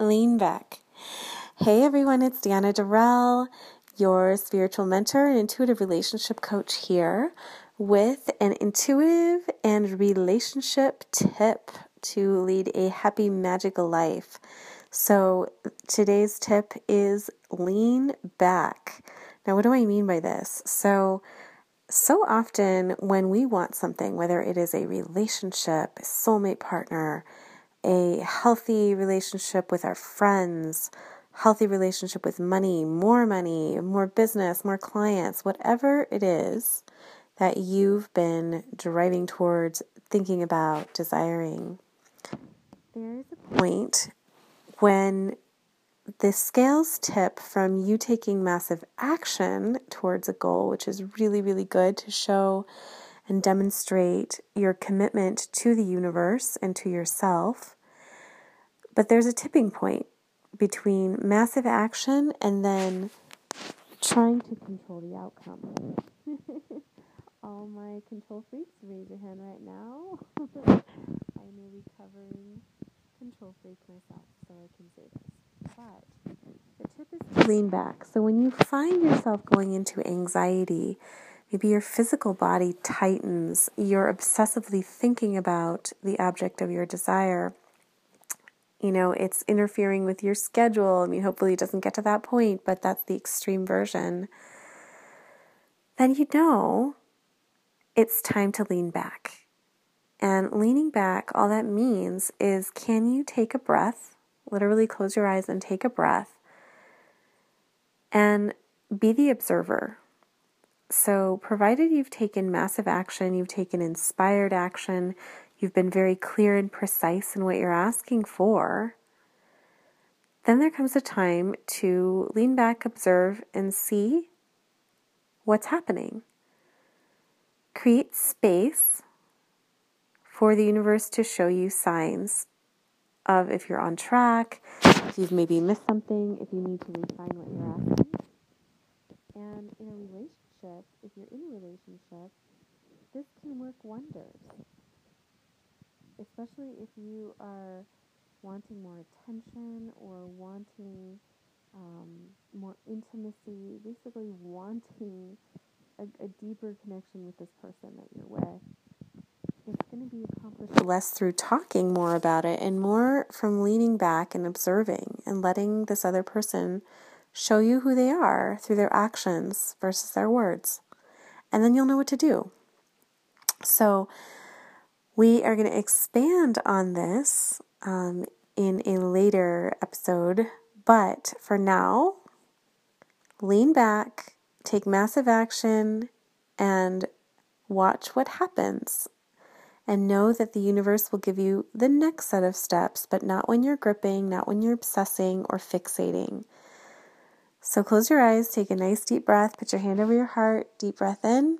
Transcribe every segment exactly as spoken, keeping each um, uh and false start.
lean back. Hey everyone, it's Deanna Durrell, your spiritual mentor and intuitive relationship coach here with an intuitive and relationship tip to lead a happy, magical life. So today's tip is lean back. Now, what do I mean by this? So, so often when we want something, whether it is a relationship, a soulmate partner, a healthy relationship with our friends, healthy relationship with money, more money, more business, more clients, whatever it is that you've been driving towards, thinking about, desiring, there is a point when the scales tip from you taking massive action towards a goal, which is really, really good to show and demonstrate your commitment to the universe and to yourself. But there's a tipping point between massive action and then trying to control the outcome. All my control freaks, raise your hand right now. I'm a recovering control freak myself, so I can say this. But the tip is to lean back. So when you find yourself going into anxiety, maybe your physical body tightens, you're obsessively thinking about the object of your desire, you know, it's interfering with your schedule. I mean, hopefully it doesn't get to that point, but that's the extreme version. Then you know it's time to lean back. And leaning back, all that means is, can you take a breath, literally close your eyes and take a breath, and be the observer. So provided you've taken massive action, you've taken inspired action, you've been very clear and precise in what you're asking for, then there comes a time to lean back, observe, and see what's happening. Create space for the universe to show you signs of if you're on track, if you've maybe missed something, if you need to refine what you're asking. And in a relationship, if you're in a relationship, this can work wonders. Especially if you are wanting more attention or wanting um, more intimacy, basically wanting a, a deeper connection with this person that you're with. It's going to be accomplished less through talking more about it and more from leaning back and observing and letting this other person show you who they are through their actions versus their words. And then you'll know what to do. So we are going to expand on this um, in a later episode. But for now, lean back, take massive action, and watch what happens. And know that the universe will give you the next set of steps, but not when you're gripping, not when you're obsessing or fixating. So close your eyes, take a nice deep breath, put your hand over your heart, deep breath in,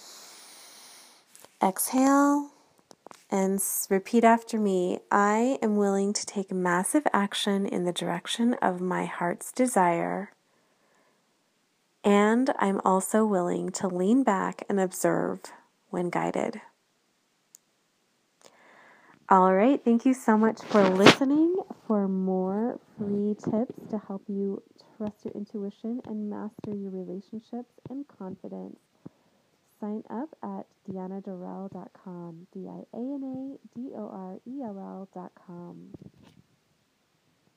exhale, and repeat after me. I am willing to take massive action in the direction of my heart's desire, and I'm also willing to lean back and observe when guided. All right, thank you so much for listening. For more free tips to help you trust your intuition and master your relationships and confidence, sign up at deanna durrell dot com, D I A N A D O R E L L dot com.